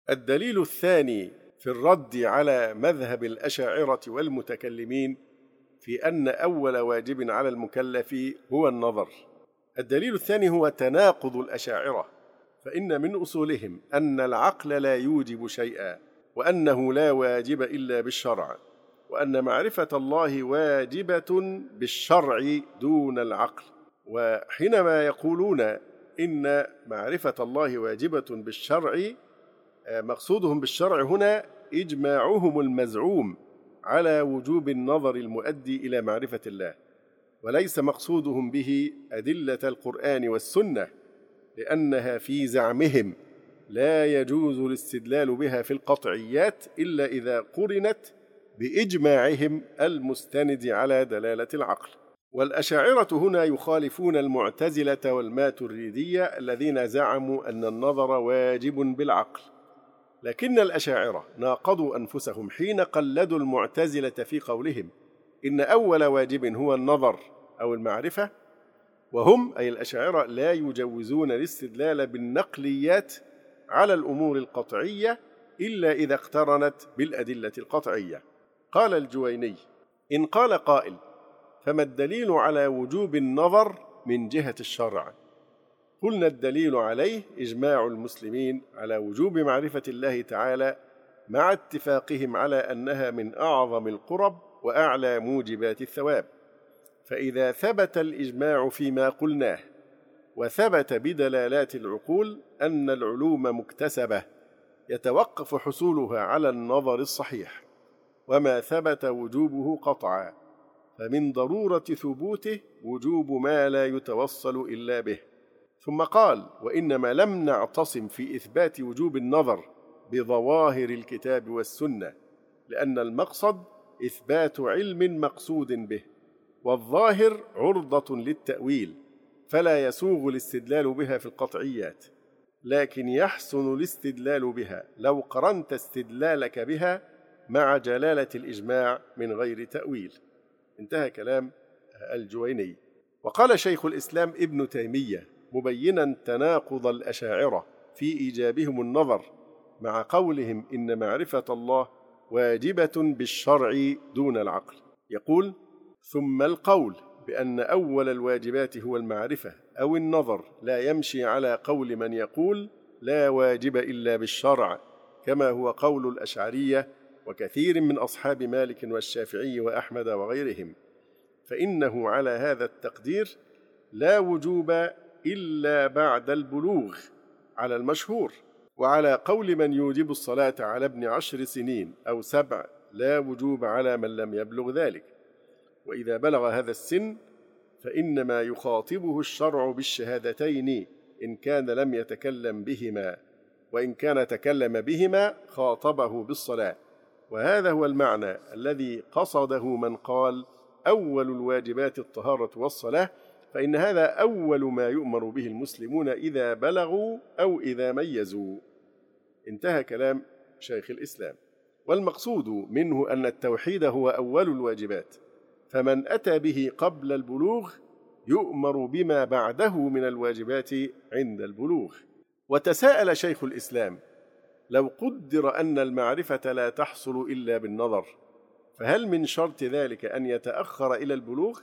الدليل الثاني في الرد على مذهب الأشاعرة والمتكلمين في أن أول واجب على المكلف هو النظر. الدليل الثاني هو تناقض الأشاعرة، فإن من أصولهم أن العقل لا يوجب شيئا، وأنه لا واجب إلا بالشرع، وأن معرفة الله واجبة بالشرع دون العقل. وحينما يقولون إن معرفة الله واجبة بالشرع، مقصودهم بالشرع هنا إجماعهم المزعوم على وجوب النظر المؤدي إلى معرفة الله، وليس مقصودهم به أدلة القرآن والسنة، لأنها في زعمهم لا يجوز الاستدلال بها في القطعيات إلا إذا قرنت بإجماعهم المستند على دلالة العقل. والأشاعرة هنا يخالفون المعتزلة والماتريدية الذين زعموا أن النظر واجب بالعقل، لكن الأشاعرة ناقضوا أنفسهم حين قلدوا المعتزلة في قولهم إن أول واجب هو النظر أو المعرفة، وهم أي الأشاعرة لا يجوزون الاستدلال بالنقليات على الأمور القطعية إلا إذا اقترنت بالأدلة القطعية. قال الجويني: إن قال قائل فما الدليل على وجوب النظر من جهة الشرع؟ قلنا الدليل عليه إجماع المسلمين على وجوب معرفة الله تعالى، مع اتفاقهم على أنها من أعظم القرب وأعلى موجبات الثواب. فإذا ثبت الإجماع فيما قلناه، وثبت بدلالات العقول أن العلوم مكتسبة يتوقف حصولها على النظر الصحيح، وما ثبت وجوبه قطعا، فمن ضرورة ثبوته وجوب ما لا يتوصل إلا به. ثم قال: وإنما لم نعتصم في إثبات وجوب النظر بظواهر الكتاب والسنة، لأن المقصد إثبات علم مقصود به، والظاهر عرضة للتأويل، فلا يسوغ الاستدلال بها في القطعيات، لكن يحسن الاستدلال بها لو قرنت استدلالك بها مع جلالة الإجماع من غير تأويل. انتهى كلام الجويني. وقال شيخ الإسلام ابن تيمية مبينا تناقض الأشاعرة في إيجابهم النظر مع قولهم إن معرفة الله واجبة بالشرع دون العقل، يقول: ثم القول بأن أول الواجبات هو المعرفة أو النظر لا يمشي على قول من يقول لا واجب إلا بالشرع، كما هو قول الأشعرية وكثير من أصحاب مالك والشافعي وأحمد وغيرهم، فإنه على هذا التقدير لا وجوب إلا بعد البلوغ على المشهور، وعلى قول من يوجب الصلاة على ابن 10 سنين أو 7 لا وجوب على من لم يبلغ ذلك، وإذا بلغ هذا السن فإنما يخاطبه الشرع بالشهادتين إن كان لم يتكلم بهما، وإن كان تكلم بهما خاطبه بالصلاة. وهذا هو المعنى الذي قصده من قال أول الواجبات الطهارة والصلاة، فإن هذا أول ما يؤمر به المسلمون إذا بلغوا أو إذا ميزوا. انتهى كلام شيخ الإسلام. والمقصود منه أن التوحيد هو أول الواجبات، فمن أتى به قبل البلوغ يؤمر بما بعده من الواجبات عند البلوغ. وتساءل شيخ الإسلام: لو قدر أن المعرفة لا تحصل إلا بالنظر، فهل من شرط ذلك أن يتأخر إلى البلوغ؟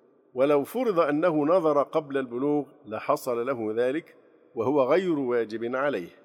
ولو فرض أنه نظر قبل البلوغ لحصل له ذلك، وهو غير واجب عليه.